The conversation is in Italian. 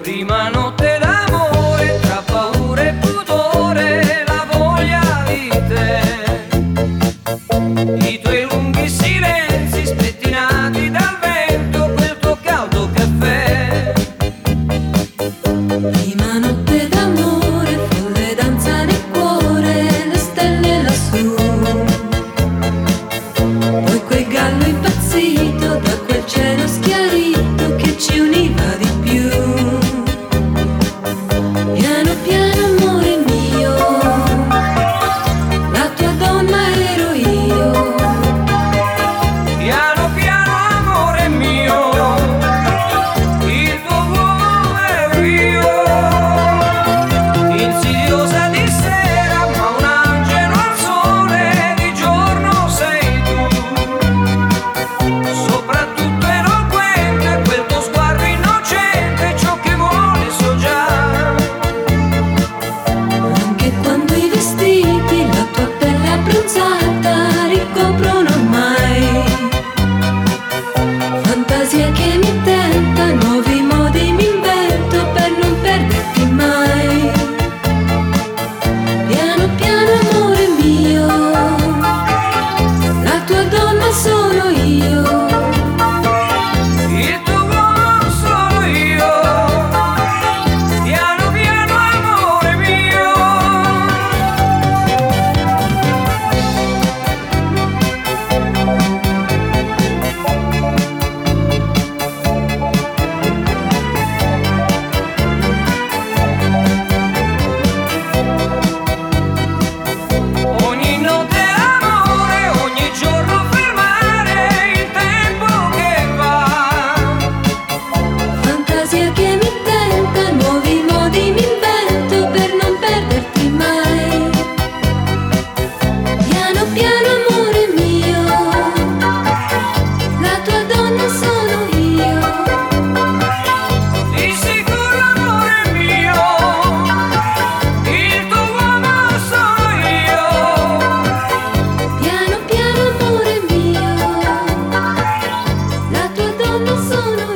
Prima notte d'amore, tra paura e pudore, la voglia di te. I tuoi lunghi silenzi spettinati dal vento, quel tuo caldo caffè. Prima notte d'amore, folle danza nel cuore, le stelle lassù. Poi quel gallo impazzito da quel cielo schiarito che ci univa di più. Piano piano amore mio, la tua donna ero io. Piano piano amore mio, il tuo uomo ero io. Insidiosa di sera, ma un angelo al sole, di giorno sei tu. Soprattutto eloquente, quel tuo sguardo innocente, ciò che vuole so già. Anche quando i vestiti, la tua pelle abbronzata ricoprono ormai. Fantasia che mi tenta, nuovi modi mi invento per non perderti mai. Piano piano amore mio, la tua donna sono io. Il tuo uomo sono io. Piano piano amore mio. Ogni notte amore, ogni giorno fermare il tempo che va. Fantasia che mi tenta, nuovi modi mi invento per non perderti mai. Piano piano amore mio, la tua donna sono io. Di sicuro amore mio, il tuo uomo sono io. Piano piano amore mio, la tua donna sono